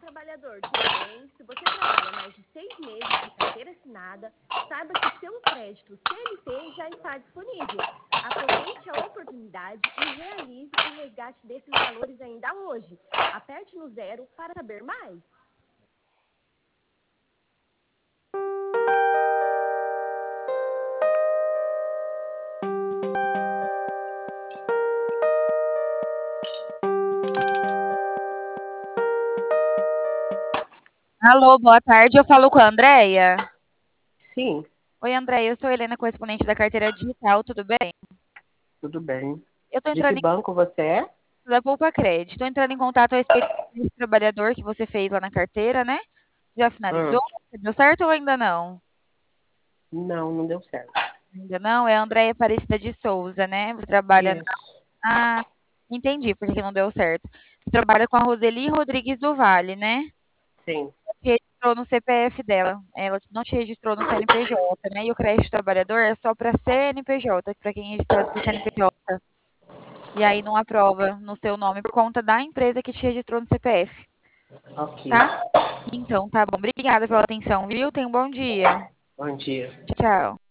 trabalhador, tudo bem? Se você trabalha mais de 6 meses de carteira assinada, saiba que seu crédito CLT já está disponível. Aproveite a oportunidade e realize o resgate desses valores ainda hoje. Aperte no 0 para saber mais. Alô, boa tarde. Eu falo com a Andréia. Sim, Oi, Andréia. Eu sou Helena, correspondente da carteira digital. Tudo bem? tudo bem. Eu estou De que entrando em banco você é? contato da Poupa Crédito. Estou entrando em contato a respeito desse trabalhador que você fez lá na carteira, né? Já finalizou? Hum, Deu certo ou ainda não? não, não deu certo. Ainda não? É a Andréia Aparecida de Souza, né? Você trabalha na... Isso, Ah, entendi por que não deu certo. Você trabalha com a Roseli Rodrigues do Vale, né? sim. Que registrou no CPF dela. Ela não te registrou no CNPJ, né? E o crédito trabalhador é só para CNPJ, para quem é registrado por CNPJ. E aí não aprova no seu nome por conta da empresa que te registrou no CPF, Ok. tá? Então, tá bom. Obrigada pela atenção, viu? Tenha um bom dia. Bom dia. Tchau, tchau.